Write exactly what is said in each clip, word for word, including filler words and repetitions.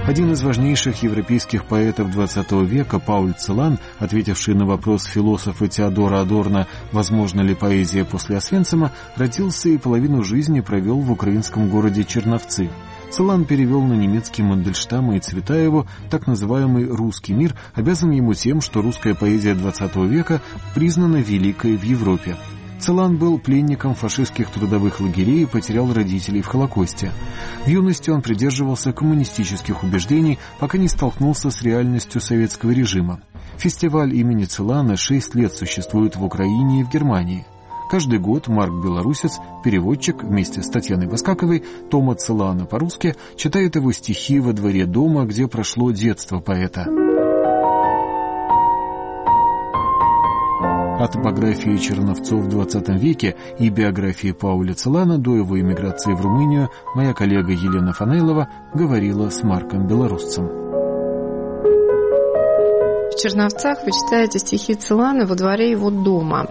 Один из важнейших европейских поэтов двадцатого века, Пауль Целан, ответивший на вопрос философа Теодора Адорно «Возможна ли поэзия после Освенцима?», родился и половину жизни провел в украинском городе Черновцы. Целан перевел на немецкий Мандельштама и Цветаеву так называемый «русский мир», обязан ему тем, что русская поэзия двадцатого века признана великой в Европе. Целан был пленником фашистских трудовых лагерей и потерял родителей в Холокосте. В юности он придерживался коммунистических убеждений, пока не столкнулся с реальностью советского режима. Фестиваль имени Целана шесть лет существует в Украине и в Германии. Каждый год Марк Белорусец, переводчик, вместе с Татьяной Баскаковой, тома Целана по-русски, читает его стихи во дворе дома, где прошло детство поэта. О топографии Черновцов в двадцатом веке и биографии Пауля Целана до его эмиграции в Румынию моя коллега Елена Фанейлова говорила с Марком Белорусцем. В Черновцах вы читаете стихи Целана во дворе его дома.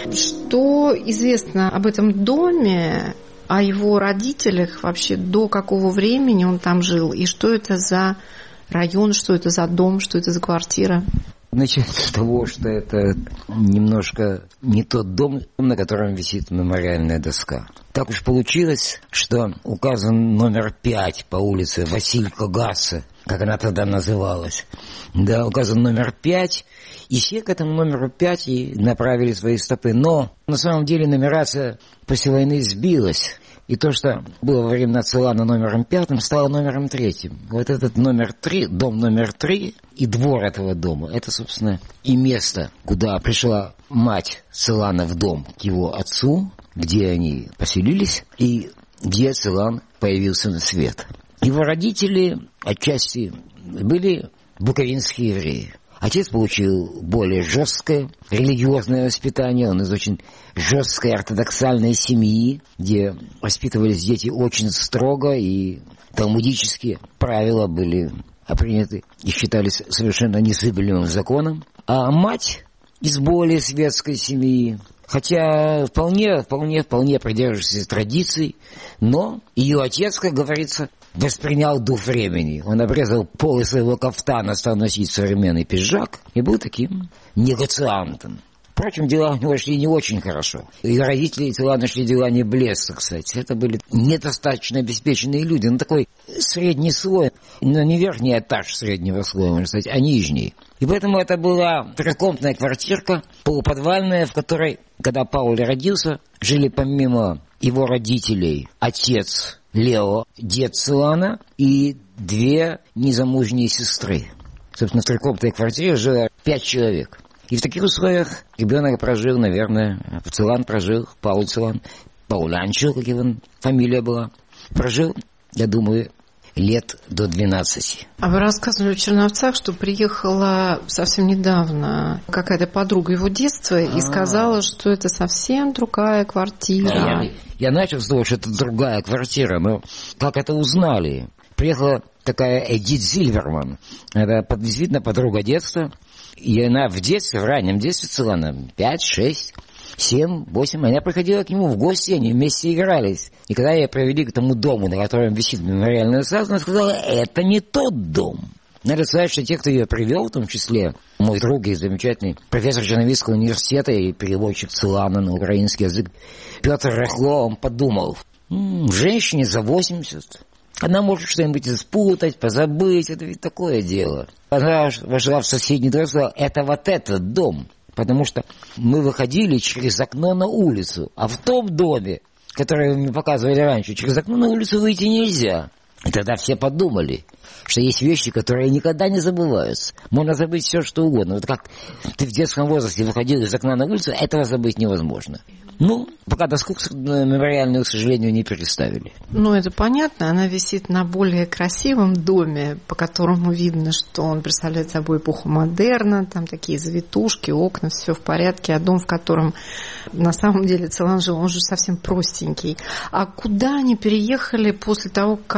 Что известно об этом доме, о его родителях, вообще до какого времени он там жил, и что это за район, что это за дом, что это за квартира? Начать с того, что это немножко не тот дом, на котором висит мемориальная доска. Так уж получилось, что указан номер пять по улице Василько-Гассе, как она тогда называлась. Да, указан номер пять, и все к этому номеру пять и направили свои стопы. Но на самом деле нумерация после войны сбилась. И то, что было во времена Целана номером пятым, стало номером третьим. Вот этот номер три, дом номер три и двор этого дома, это, собственно, и место, куда пришла мать Целана в дом к его отцу, где они поселились, и где Целан появился на свет. Его родители отчасти были буковинские евреи. Отец получил более жесткое религиозное воспитание. Он из очень жесткой ортодоксальной семьи, где воспитывались дети очень строго, и талмудические правила были приняты и считались совершенно незыблемым законом. А мать из более светской семьи, хотя вполне, вполне, вполне придерживается традиций, но ее отец, как говорится, воспринял дух времени. Он обрезал полы своего кафтана, стал носить современный пиджак и был таким негациантом. Впрочем, дела у него шли не очень хорошо. И родители Целана шли дела не блеска, кстати. Это были недостаточно обеспеченные люди. Ну, такой средний слой, но не верхний этаж среднего слоя, можно сказать, а нижний. И поэтому это была трехкомнатная квартирка, полуподвальная, в которой, когда Пауль родился, жили помимо его родителей отец Лео, дед Целана, и две незамужние сестры. Собственно, в трехкомнатной квартире жило пять человек. И в таких условиях ребенок прожил, наверное, Целан прожил, Пауль Целан, Паулянчил, как его фамилия была, прожил, я думаю, лет до двенадцати. А вы рассказывали в Черновцах, что приехала совсем недавно какая-то подруга его детства и сказала, что это совсем другая квартира. Я, я начал с того, что это другая квартира, но как это узнали? Приехала такая Эдит Зильверман, это действительно подруга детства, и она в детстве, в раннем детстве Целана, пять, шесть, семь, восемь, она приходила к нему в гости, они вместе игрались. И когда ее провели к тому дому, на котором висит мемориальная доска, она сказала, это не тот дом. Надо сказать, что те, кто ее привел, в том числе мой друг и замечательный профессор Черновицкого университета и переводчик Целана на украинский язык Петр Рахло, он подумал, м-м, женщине за восемьдесят, она может что-нибудь спутать, позабыть, это ведь такое дело. Она вошла в соседний дом и сказала, это вот этот дом. Потому что мы выходили через окно на улицу, а в том доме, который вы мне показывали раньше, через окно на улицу выйти нельзя. И тогда все подумали, что есть вещи, которые никогда не забываются. Можно забыть все, что угодно. Вот как ты в детском возрасте выходил из окна на улицу, этого забыть невозможно. Ну, пока доску мемориальную, к сожалению, не переставили. Ну, это понятно. Она висит на более красивом доме, по которому видно, что он представляет собой эпоху модерна. Там такие завитушки, окна, все в порядке. А дом, в котором на самом деле Целан жил, он же совсем простенький. А куда они переехали после того, как ему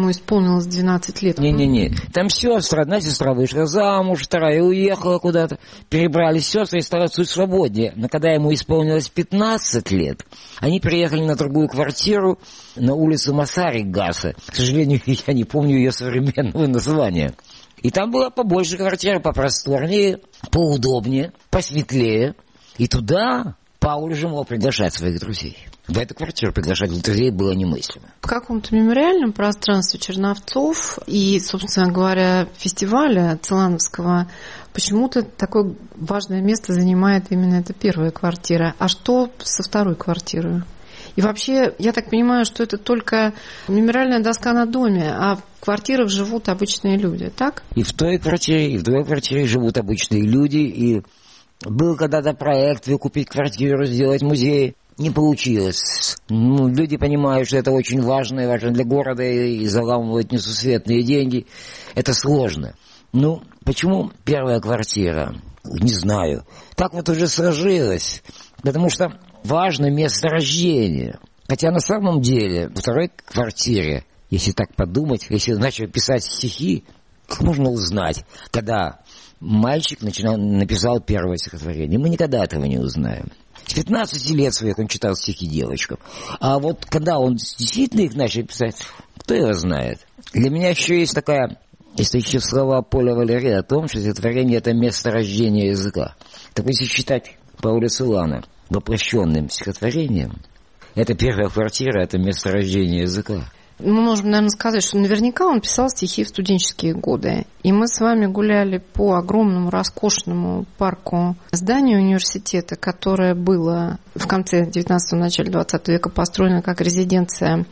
ему исполнилось двенадцать лет. Не-не-не, там сестры, одна сестра вышла замуж, вторая уехала куда-то, перебрались сестры и стали чуть свободнее. Но когда ему исполнилось пятнадцать лет, они переехали на другую квартиру на улицу Масарик-Гассе. К сожалению, я не помню ее современного названия. И там была побольше квартира, попросторнее, поудобнее, посветлее. И туда Пауль уже мог приглашать своих друзей. В эту квартиру приглашать друзей было немыслимо. В каком-то мемориальном пространстве Черновцов и, собственно говоря, фестиваля Целановского почему-то такое важное место занимает именно эта первая квартира. А что со второй квартирой? И вообще, я так понимаю, что это только мемориальная доска на доме, а в квартирах живут обычные люди, так? И в той квартире, и в другой квартире живут обычные люди. И был когда-то проект выкупить квартиру, сделать музей. Не получилось. Ну, люди понимают, что это очень важно, и важно для города, и заламывают несусветные деньги. Это сложно. Ну, почему первая квартира? Не знаю. Так вот уже сложилось. Потому что важно место рождения. Хотя на самом деле во второй квартире, если так подумать, если начал писать стихи, как можно узнать, когда мальчик начинал, написал первое стихотворение? Мы никогда этого не узнаем. С пятнадцати лет своих он читал стихи девочкам. А вот когда он действительно их начал писать, кто его знает? Для меня еще есть такая, если еще слова Поля Валери о том, что стихотворение — это место рождения языка. Так если читать Пауля Целана воплощенным стихотворением, это первая квартира, это место рождения языка. Мы можем, наверное, сказать, что наверняка он писал стихи в студенческие годы. И мы с вами гуляли по огромному, роскошному парку здания университета, которое было в конце девятнадцатого, начале двадцатого века построено как резиденция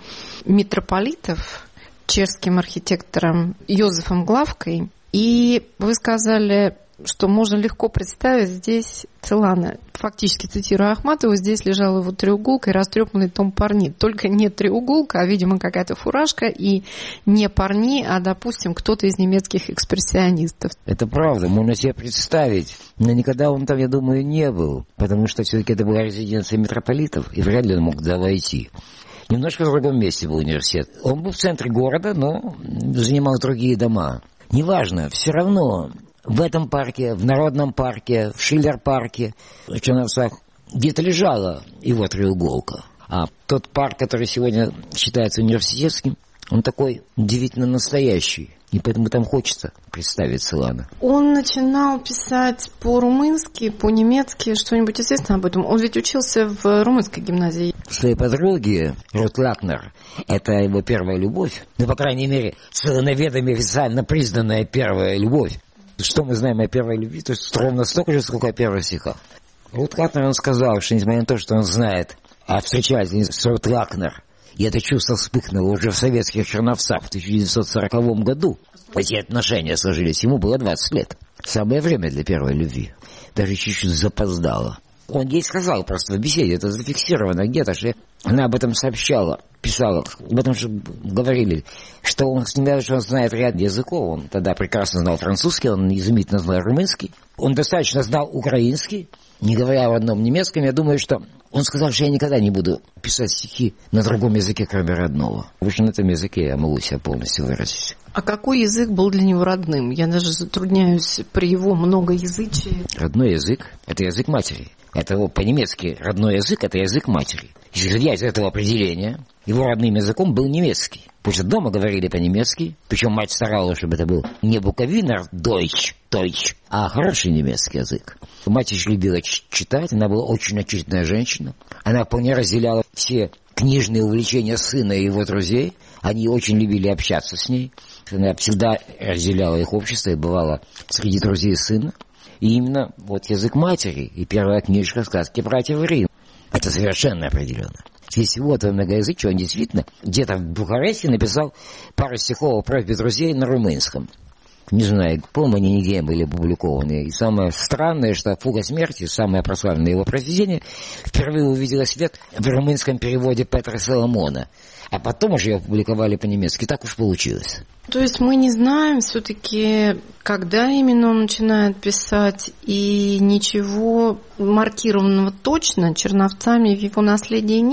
митрополитов чешским архитектором Йозефом Главкой. И вы сказали, что можно легко представить здесь Целана. Фактически, цитирую Ахматову, здесь лежала его треуголка и растрепанный том Парни. Только не треуголка, а, видимо, какая-то фуражка, и не Парни, а, допустим, кто-то из немецких экспрессионистов. Это правда, можно себе представить. Но никогда он там, я думаю, не был, потому что все-таки это была резиденция митрополитов, и вряд ли он мог туда войти. Немножко в другом месте был университет. Он был в центре города, но занимал другие дома. Неважно, все равно в этом парке, в Народном парке, в Шиллер-парке, в Черновцах где-то лежала его треуголка. А тот парк, который сегодня считается университетским, он такой удивительно настоящий. И поэтому там хочется представить Целана. Он начинал писать по-румынски, по-немецки, что-нибудь известно об этом? Он ведь учился в румынской гимназии. Своей подруги Рут Лакнер, это его первая любовь, ну, по крайней мере, целановедами официально признанная первая любовь. Что мы знаем о первой любви? То есть ровно столько же, сколько о первых стихах. Рут Лакнер, он сказал, что несмотря на то, что он знает о встречательнице с Рут Лакнер, и это чувство вспыхнуло уже в советских Черновцах в тысяча девятьсот сороковом году. Эти отношения сложились. Ему было двадцать лет. Самое время для первой любви. Даже чуть-чуть запоздало. Он ей сказал просто в беседе, это зафиксировано где-то, что она об этом сообщала, писала. Об этом же говорили, что он, что он знает ряд языков. Он тогда прекрасно знал французский, он изумительно знал румынский. Он достаточно знал украинский, не говоря в одном немецком. Я думаю, что он сказал, что я никогда не буду писать стихи на другом языке, кроме родного. Потому что на этом языке я могу себя полностью выразить. А какой язык был для него родным? Я даже затрудняюсь при его многоязычии. Родной язык – это язык матери. Это по-немецки родной язык – это язык матери. Если исходя из этого определения, его родным языком был немецкий. Потому что дома говорили по-немецки, причем мать старалась, чтобы это был не буковинер Deutsch, Deutsch, а хороший немецкий язык. Мать еще любила читать, она была очень начитанная женщина. Она вполне разделяла все книжные увлечения сына и его друзей. Они очень любили общаться с ней. Она всегда разделяла их общество и бывала среди друзей сына. И именно вот язык матери и первая книжка «Сказки братьев Гримм». Это совершенно определенно. Здесь вот многоязычие, он действительно где-то в Бухаресте написал пару стихов о просьбе друзей на румынском. Не знаю, по-моему, они нигде были опубликованы. И самое странное, что «Фуга смерти», самое прославленное его произведение, впервые увидело свет в румынском переводе Петра Соломона. А потом уже ее опубликовали по-немецки. Так уж получилось. То есть мы не знаем все-таки, когда именно он начинает писать, и ничего маркированного точно Черновцами в его наследии нет?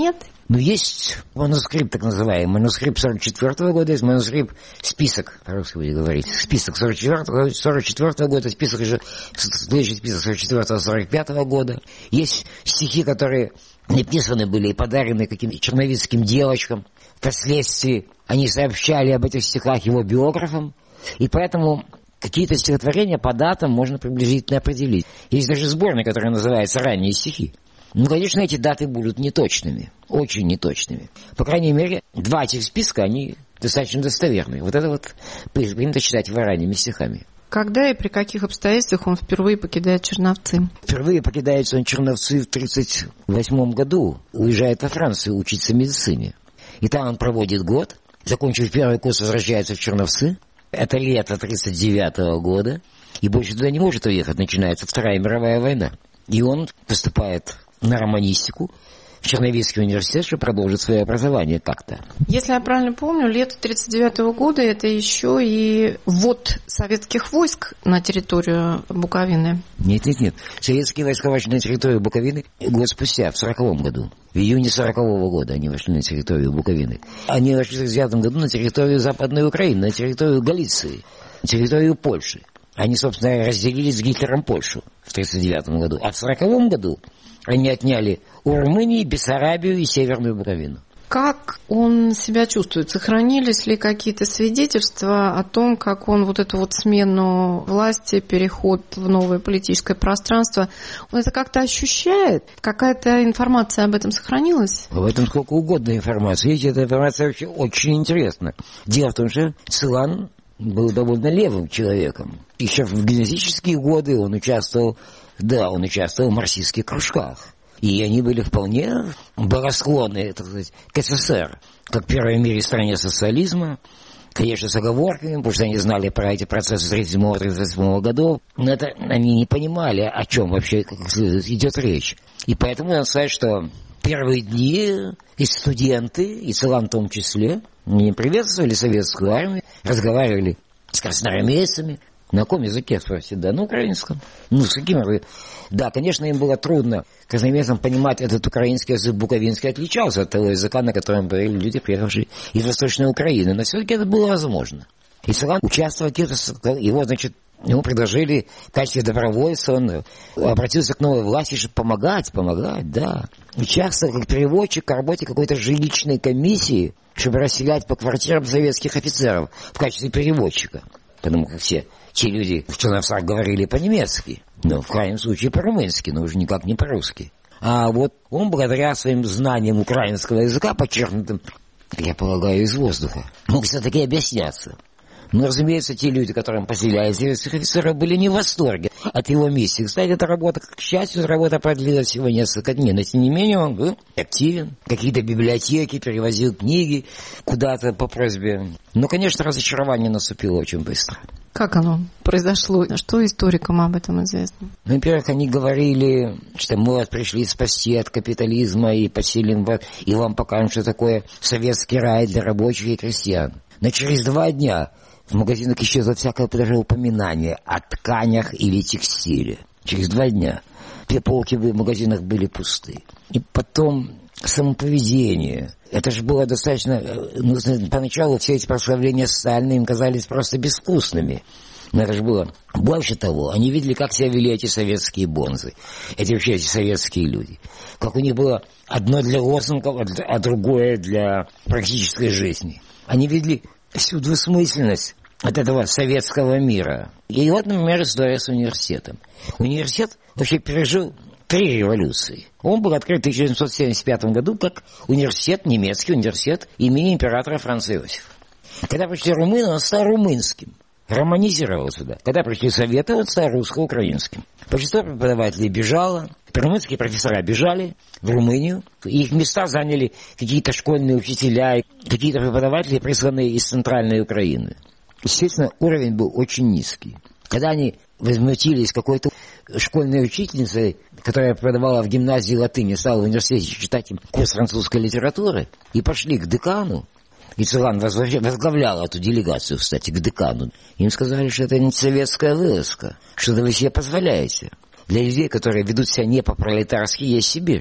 Но есть манускрипт, так называемый, манускрипт сорок четвёртого года, есть манускрипт, список, по-русски будет говорить, список сорок четвёртого, сорок четвёртого года, список уже, следующий список сорок четвёртого сорок пятого года. Есть стихи, которые написаны были и подарены каким-то черновицким девочкам. Впоследствии они сообщали об этих стихах его биографам, и поэтому какие-то стихотворения по датам можно приблизительно определить. Есть даже сборник, который называется «Ранние стихи». Ну, конечно, эти даты будут неточными, очень неточными. По крайней мере, два этих списка, они достаточно достоверные. Вот это вот принято считать его ранними стихами. Когда и при каких обстоятельствах он впервые покидает Черновцы? Впервые покидает он Черновцы в тридцать восьмом году, уезжает во Францию учиться медицине. И там он проводит год, закончив первый курс, возвращается в Черновцы. Это лето тридцать девятого года, и больше туда не может уехать, начинается Вторая мировая война. И он поступает на романистику в Черновицкий университет, чтобы продолжить свое образование как-то. Если я правильно помню, лето тридцать девятого года – это еще и ввод советских войск на территорию Буковины. Нет, нет, нет. Советские войска вошли на территорию Буковины год спустя, в сороковом году. В июне сорокового года они вошли на территорию Буковины. Они вошли в тридцать девятом году на территорию Западной Украины, на территорию Галиции, на территорию Польши. Они, собственно, разделили с Гитлером Польшу в тридцать девятом году. А в сороковом году они отняли у Румынии Бессарабию и Северную Буковину. Как он себя чувствует? Сохранились ли какие-то свидетельства о том, как он вот эту вот смену власти, переход в новое политическое пространство, он это как-то ощущает? Какая-то информация об этом сохранилась? Об этом сколько угодно информации. Видите, эта информация вообще очень интересна. Дело в том, что Целан был довольно левым человеком. Еще в гимназические годы он участвовал, да, он участвовал в марксистских кружках. И они были вполне благосклонны, так сказать, к СССР, как первой в мире стране социализма, конечно, с оговорками, потому что они знали про эти процессы тридцать седьмого тридцать восьмого годов, но это они не понимали, о чем вообще как следует, идет речь. И поэтому надо сказать, что первые дни и студенты, и Целан в том числе, не приветствовали советскую армию, разговаривали с красноармейцами. На каком языке, спросите? Да, на украинском. Ну, с каким? Да, конечно, им было трудно красноармейцам понимать этот украинский язык, буковинский отличался от того языка, на котором говорили люди, приехавшие из Восточной Украины. Но все-таки это было возможно. И Целан участвовал, его, значит, ему предложили в качестве добровольца, он обратился к новой власти, чтобы помогать, помогать, да. Участвовал как переводчик в работе какой-то жилищной комиссии, чтобы расселять по квартирам советских офицеров в качестве переводчика. Потому как все те люди в Черновцах говорили по-немецки, но в крайнем случае по-румынски, но уже никак не по-русски. А вот он, благодаря своим знаниям украинского языка, подчеркнутым, я полагаю, из воздуха, мог все-таки объясняться. Но, разумеется, те люди, которым поселяли советских офицеров, были не в восторге от его миссии. Кстати, эта работа, к счастью, эта работа продлилась всего несколько дней. Но, тем не менее, он был активен. Какие-то библиотеки, перевозил книги куда-то по просьбе. Но, конечно, разочарование наступило очень быстро. Как оно произошло? Что историкам об этом известно? Ну, во-первых, они говорили, что мы вас пришли спасти от капитализма и поселим вас, и вам покажем, что такое советский рай для рабочих и крестьян. Но через два дня в магазинах исчезло всякое даже упоминание о тканях или текстиле. Через два дня все полки в магазинах были пусты. И потом самоповедение. Это же было достаточно... Ну, поначалу все эти прославления Сталина им казались просто безвкусными. Но это же было... Больше того, они видели, как себя вели эти советские бонзы. Эти вообще эти советские люди. Как у них было одно для лозунгов, а другое для практической жизни. Они видели всю двусмысленность от этого советского мира. И вот, например, история с университетом. Университет вообще пережил три революции. Он был открыт в тысяча девятьсот семьдесят пятом году как университет, немецкий университет имени императора Франца Иосифа. Когда пришли румыны, он стал румынским. Романизировал сюда. Когда пришли советы, он стал русско-украинским. Большинство преподавателей бежало, румынские профессора бежали в Румынию, и их места заняли какие-то школьные учителя, какие-то преподаватели, присланные из центральной Украины. Естественно, уровень был очень низкий. Когда они возмутились какой-то школьной учительницей, которая преподавала в гимназии латыни, стала в университете читать им курс французской литературы, и пошли к декану, и Целан возглавлял эту делегацию, кстати, к декану. Им сказали, что это не советская вылазка, что-то вы себе позволяете. Для людей, которые ведут себя не по-пролетарски, есть Сибирь.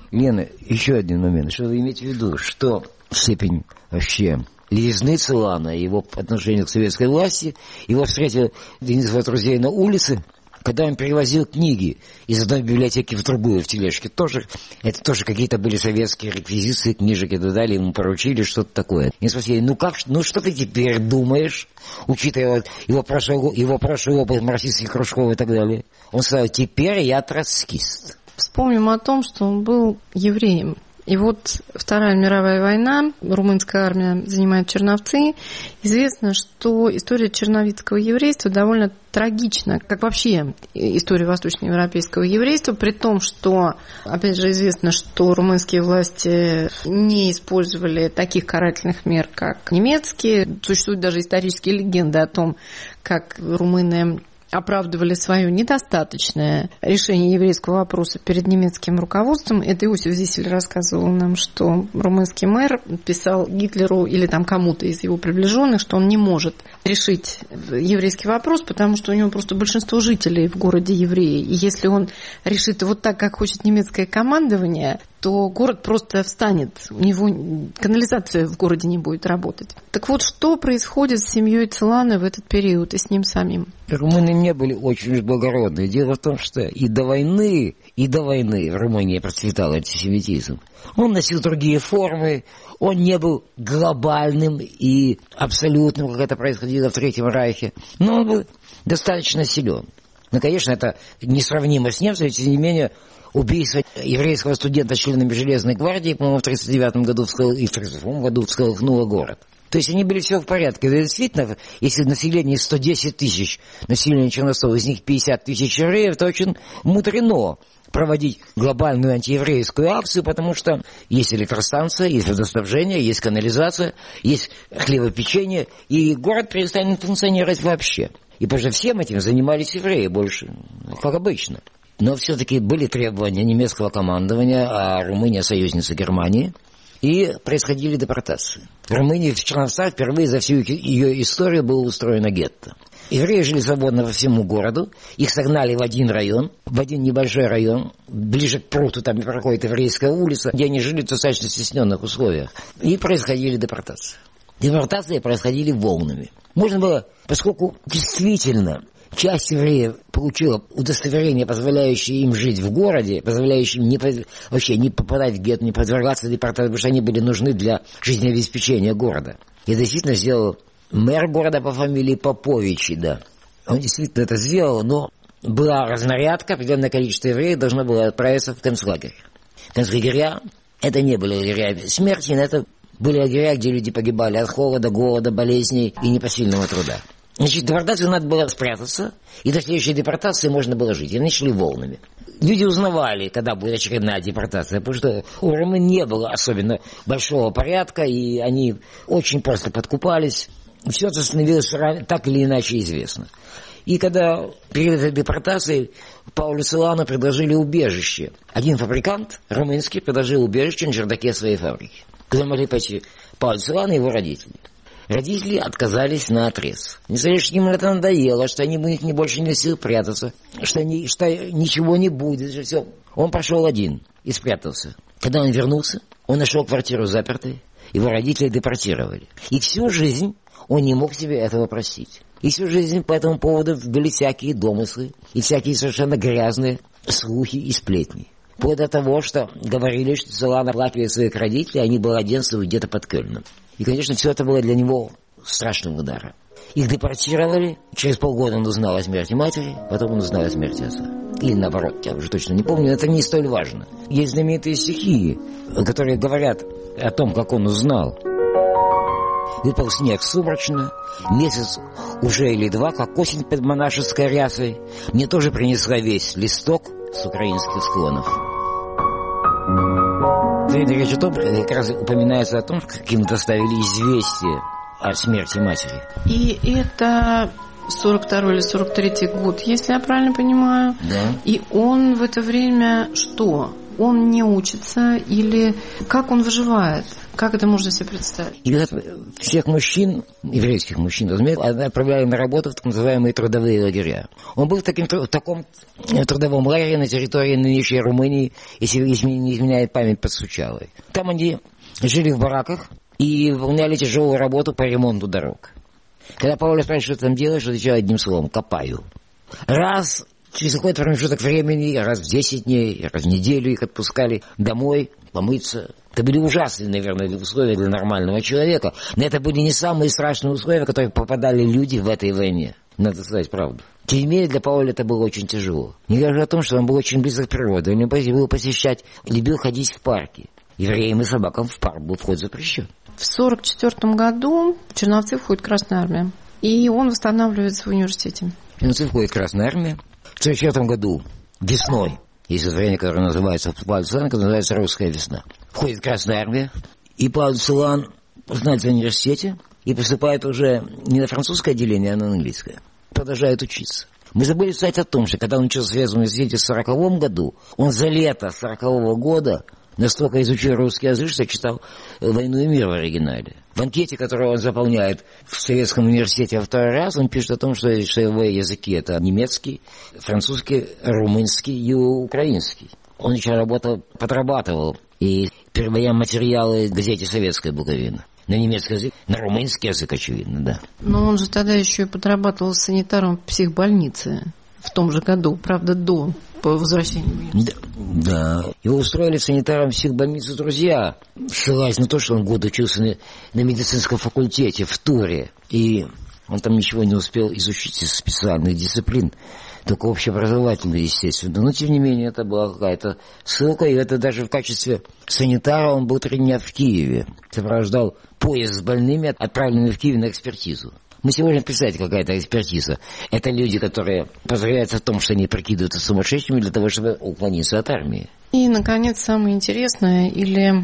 Лена, еще один момент. Что вы имеете в виду, что степень вообще левизны Целана, его отношение к советской власти, его встретил один из его друзей на улице, когда он перевозил книги из одной библиотеки в другую в тележке. Тоже, это тоже какие-то были советские реквизиции, книжек и так далее, ему поручили что-то такое. И спросили, ну как, ну что ты теперь думаешь, учитывая его прошлый, его прошлый опыт марксистских кружков и так далее? Он сказал, теперь я троцкист. Вспомним о том, что он был евреем. И вот Вторая мировая война, румынская армия занимает Черновцы. Известно, что история черновицкого еврейства довольно трагична, как вообще история восточноевропейского еврейства, при том, что, опять же, известно, что румынские власти не использовали таких карательных мер, как немецкие. Существуют даже исторические легенды о том, как румыны оправдывали свое недостаточное решение еврейского вопроса перед немецким руководством. Это Иосиф Зиссель рассказывал нам, что румынский мэр писал Гитлеру или там кому-то из его приближенных, что он не может решить еврейский вопрос, потому что у него просто большинство жителей в городе евреи. И если он решит вот так, как хочет немецкое командование, то город просто встанет, у него канализация в городе не будет работать. Так вот, что происходит с семьей Целана в этот период и с ним самим? Румыны не были очень благородны. Дело в том, что и до войны, и до войны в Румынии процветал антисемитизм. Он носил другие формы, он не был глобальным и абсолютным, как это происходило в Третьем Райхе, но он был достаточно силен. Ну, конечно, это несравнимо с немцами, тем не менее, убийство еврейского студента членами Железной гвардии, по-моему, в тридцать девятом году и в тридцать восьмом году всколыхнуло город. То есть они были все в порядке. Да, действительно, если население сто десять тысяч, население Черновцов, из них пятьдесят тысяч евреев, то очень мудрено проводить глобальную антиеврейскую акцию, потому что есть электростанция, есть водоснабжение, есть канализация, есть хлебопечение, и город перестанет функционировать вообще. И потому что всем этим занимались евреи больше, как обычно. Но все-таки были требования немецкого командования, а Румыния союзница Германии, и происходили депортации. В Румынии, в Черновцах, впервые за всю ее историю было устроено гетто. Евреи жили свободно по всему городу, их согнали в один район, в один небольшой район, ближе к пруту, там проходит еврейская улица, где они жили в достаточно стесненных условиях, и происходили депортации. Депортации происходили волнами. Можно было, поскольку действительно часть евреев получила удостоверение, позволяющее им жить в городе, позволяющее им не, вообще не попадать в гетто, не подвергаться депортации, потому что они были нужны для жизнеобеспечения города. И действительно сделал мэр города по фамилии Поповичи, да. Он действительно это сделал, но была разнарядка, определенное количество евреев должно было отправиться в концлагерь. Концлагеря — это не были лагеря смерти, но это были лагеря, где люди погибали от холода, голода, болезней и непосильного труда. Значит, депортацию надо было спрятаться, и до следующей депортации можно было жить. И начали волнами. Люди узнавали, когда будет очередная депортация, потому что у румын не было особенно большого порядка, и они очень просто подкупались. Все это становилось так или иначе известно. И когда перед этой депортацией Паулю Целану предложили убежище, один фабрикант румынский предложил убежище на чердаке своей фабрики, куда могли пойти Пауль Целан и его родители. Родители отказались наотрез. Не сказали, что им это надоело, что они у них не больше не сил прятаться, что, они, что ничего не будет. Что все. Он пошел один и спрятался. Когда он вернулся, он нашел квартиру запертой, его родители депортировали. И всю жизнь он не мог себе этого простить. И всю жизнь по этому поводу были всякие домыслы и всякие совершенно грязные слухи и сплетни. Вплоть до того, что говорили, что Целан оплакивает своих родителей, они благоденствуют где-то под Кёльном. И, конечно, все это было для него страшным ударом. Их депортировали, через полгода он узнал о смерти матери, потом он узнал о смерти отца. Или наоборот, я уже точно не помню, это не столь важно. Есть знаменитые стихи, которые говорят о том, как он узнал. Выпал снег сумрачно, месяц уже или два, как осень под монашеской рясой, мне тоже принесла весь листок с украинских склонов. Речь о том, как раз упоминается о том, как им доставили известие о смерти матери. И это сорок второй или сорок третий год, если я правильно понимаю. Да. И он в это время что? он не учится или как он выживает? Как это можно себе представить? И вот всех мужчин, еврейских мужчин, разумеется, отправляли на работу в так называемые трудовые лагеря. Он был в, таким, в таком трудовом лагере на территории нынешней Румынии, если не изменяет память, под Сучавой. Там они жили в бараках и выполняли тяжелую работу по ремонту дорог. Когда Пауль спрашивает, что ты там делаешь, отвечаю одним словом: копаю. Раз через какой-то промежуток времени, раз в десять дней, раз в неделю их отпускали домой помыться. Это были ужасные, наверное, условия для нормального человека. Но это были не самые страшные условия, в которые попадали люди в этой войне. Надо сказать правду. Тем не менее, для Пауля это было очень тяжело. Не говоря о том, что он был очень близок к природе. Он любил посещать, любил ходить в парки. Евреям и собакам в парк был вход запрещен. В сорок четвёртом году в Черновцы входит Красная Армия. И он восстанавливается в университете. В Черновцы входит Красная Армия. В сорок четвёртом году весной, есть время, которое называется Павел Целан, которое называется «Русская весна». Входит Красная Армия, и Павел Целан знается в университете и поступает уже не на французское отделение, а на английское. Продолжает учиться. Мы забыли сказать о том, что когда он учился в Советском университете в сороковом году, он за лето сорокового года настолько изучил русский язык, что читал «Войну и мир» в оригинале. В анкете, которую он заполняет в Советском университете во второй раз, он пишет о том, что, что его языки — это немецкий, французский, румынский и украинский. Он еще работал, подрабатывал и переводя материалы в газете «Советская Буковина». На немецкий язык, на румынский язык, очевидно, да. Но он же тогда еще и подрабатывал санитаром в психбольнице в том же году, правда, до по возвращению. Да, да. Его устроили санитаром в психбольницу друзья, ссылаясь на то, что он год учился на, на медицинском факультете в Туре. И он там ничего не успел изучить из специальных дисциплин, только общеобразовательные, естественно. Но, тем не менее, это была какая-то ссылка, и это даже в качестве санитара он был три дня в Киеве. Сопровождал поезд с больными, отправленными в Киев на экспертизу. Мы сегодня представляете, какая-то экспертиза. Это люди, которые подозреваются в том, что они прикидываются сумасшедшими для того, чтобы уклониться от армии. И, наконец, самое интересное, или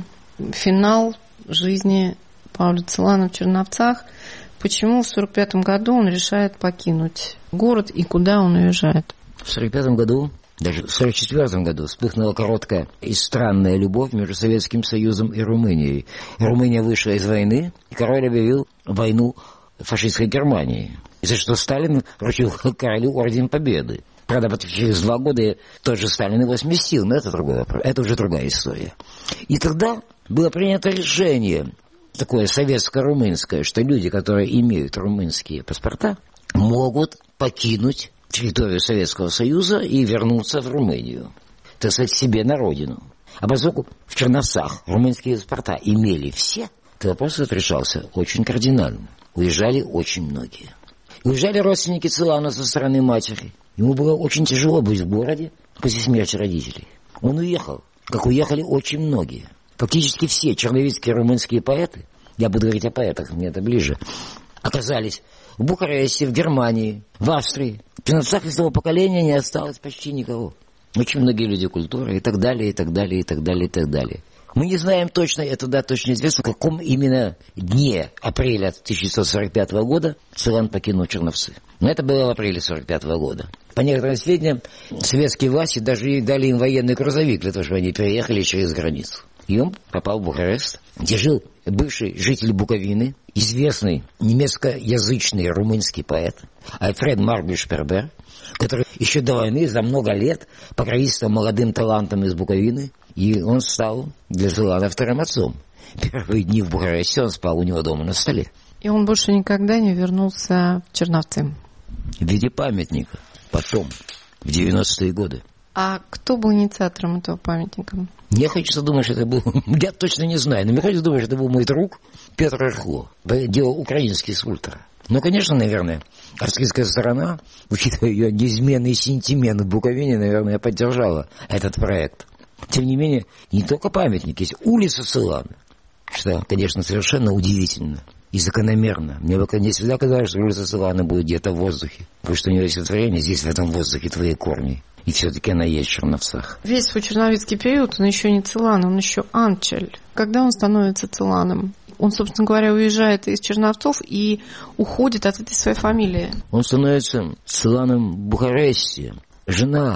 финал жизни Пауля Целана в Черновцах. Почему в сорок пятом году он решает покинуть город и куда он уезжает? В сорок пятом году, даже в сорок четвёртом году вспыхнула короткая и странная любовь между Советским Союзом и Румынией. Румыния вышла из войны, и король объявил войну фашистской Германии, за что Сталин вручил королю орден Победы. Правда, через два года тот же Сталин его сместил, но это, другое, это уже другая история. И тогда было принято решение, такое советско-румынское, что люди, которые имеют румынские паспорта, могут покинуть территорию Советского Союза и вернуться в Румынию, так сказать, себе на родину. А поскольку в Черновцах румынские паспорта имели все, то вопрос решался очень кардинально. Уезжали очень многие. Уезжали родственники Целана со стороны матери. Ему было очень тяжело быть в городе после смерти родителей. Он уехал, как уехали очень многие. Фактически все черновицкие румынские поэты, я буду говорить о поэтах, мне это ближе, оказались в Бухаресте, в Германии, в Австрии. В Черновцах из того поколения не осталось почти никого. Очень многие люди культуры и так далее, и так далее, и так далее, и так далее. Мы не знаем точно, это да, точно известно, в каком именно дне апреля тысяча девятьсот сорок пятого года Целан покинул Черновцы. Но это было в апреле сорок пятого года. По некоторым сведениям, советские власти даже дали им военный грузовик для того, чтобы они переехали через границу. И он попал в Бухарест, где жил бывший житель Буковины, известный немецкоязычный румынский поэт Альфред Маргли-Шпербер, который еще до войны за много лет покровительствовал молодым талантам из Буковины, и он стал для Целана вторым отцом. Первые дни в Бухаресте он спал у него дома на столе. И он больше никогда не вернулся в Черновцы? В виде памятника. Потом, в девяностые годы. А кто был инициатором этого памятника? Мне хочется думать, что это был... Я точно не знаю, но мне хочется думать, что это был мой друг Петр Рыхло. Делал украинский скульптор. Ну, конечно, наверное, австрийская сторона, учитывая ее неизменный сентимент в Буковине, наверное, поддержала этот проект. Тем не менее, не только памятник, есть улица Целана, что, конечно, совершенно удивительно и закономерно. Мне не всегда казалось, что улица Целана будет где-то в воздухе, потому что у нее есть творение, здесь в этом воздухе твои корни. И все-таки она есть в Черновцах. Весь свой черновицкий период он еще не Целан, он еще Анчель. Когда он становится Целаном? Он, собственно говоря, уезжает из Черновцов и уходит от этой своей фамилии. Он становится Целаном в Бухаресте. Жена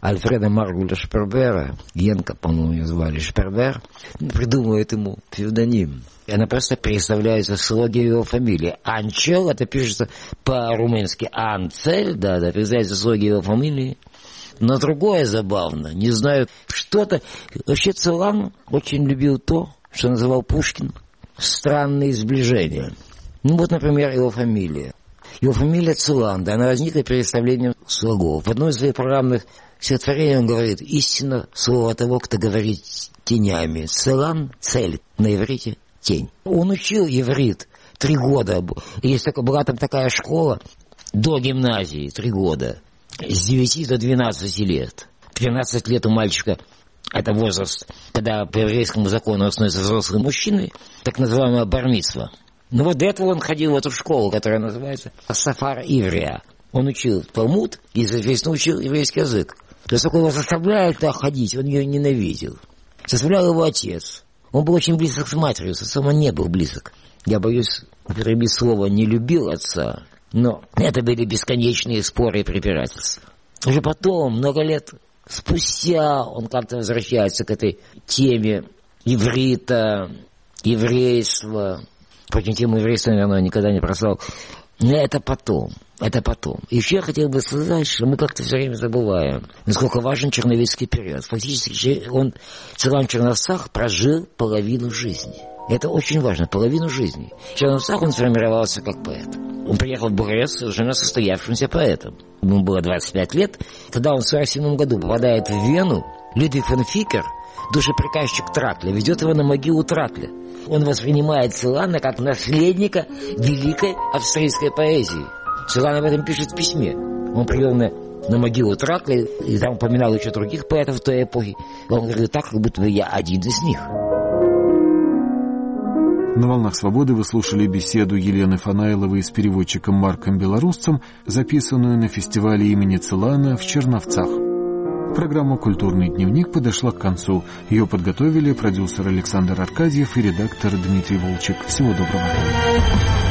Альфреда Маргуля Шпербера, Генка, по-моему, ее звали, Шпербер, придумывает ему псевдоним. И она просто переставляет сословие его фамилии. Анчел, это пишется по-румынски Анцель, да, да, переставляет сословие его фамилии. Но другое забавно, не знаю, что-то... Вообще Целан очень любил то, что называл Пушкин странные сближения. Ну вот, например, его фамилия. Его фамилия Целан, да, она возникла переставлением слогов. В одной из своих программных стихотворений он говорит: «Истинно слово того, кто говорит тенями. Целан — цель, на иврите — тень». Он учил иврит три года. Есть такая, была там такая школа до гимназии, три года. С девяти до двенадцати лет. тринадцать лет у мальчика — это возраст, когда по еврейскому закону он становится взрослым мужчиной, так называемая бар-мицва. Но вот до этого он ходил в эту школу, которая называется Сафар Иврия. Он учил Талмуд и, соответственно, учил еврейский язык. То есть, такой его заставляли туда ходить, он ее ненавидел. Заставлял его отец. Он был очень близок с матерью, с отцом он не был близок. Я боюсь употребить слово «не любил отца», но это были бесконечные споры и препирательства. Уже потом, много лет спустя, он как-то возвращается к этой теме иврита, еврейства. Впрочем, тему еврейства, наверное, никогда не прослал. Но это потом, это потом. И еще я хотел бы сказать, что мы как-то все время забываем, насколько важен черновицкий период. Фактически он, Целан Черновцах, прожил половину жизни. Это очень важно, половину жизни. В Черновцах он сформировался как поэт. Он приехал в Бугарest совершенно состоявшимся поэтом. Ему было двадцать пять лет. Тогда он в сорок седьмом году попадает в Вену. Людвиг фон Фикер, душеприказчик Тракля, ведет его на могилу Тракля. Он воспринимает Целана как наследника великой австрийской поэзии. Целан об этом пишет в письме. Он привел на, на могилу Тракля, и там упоминал еще других поэтов той эпохи. Он говорит так, как будто бы я один из них. На «Волнах свободы» вы слушали беседу Елены Фанайловой с переводчиком Марком Белорусцем, записанную на фестивале имени Целана в Черновцах. Программа «Культурный дневник» подошла к концу. Ее подготовили продюсер Александр Аркадьев и редактор Дмитрий Волчек. Всего доброго.